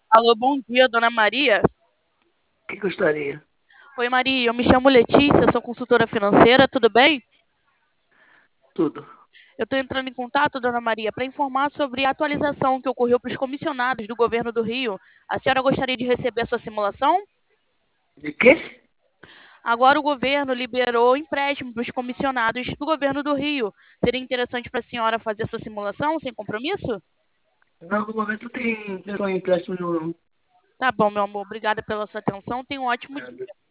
Alô, bom dia, dona Maria. Que gostaria? Oi, Maria, eu me chamo Letícia, sou consultora financeira, tudo bem? Tudo. Eu estou entrando em contato, dona Maria, para informar sobre a atualização que ocorreu para os comissionados do governo do Rio. A senhora gostaria de receber a sua simulação? De quê? Agora o governo liberou empréstimo para os comissionados do governo do Rio. Seria interessante para a senhora fazer a sua simulação sem compromisso? Não, no momento tem só empréstimo não. Tá bom, meu amor, obrigada pela sua atenção. Tenha um ótimo dia.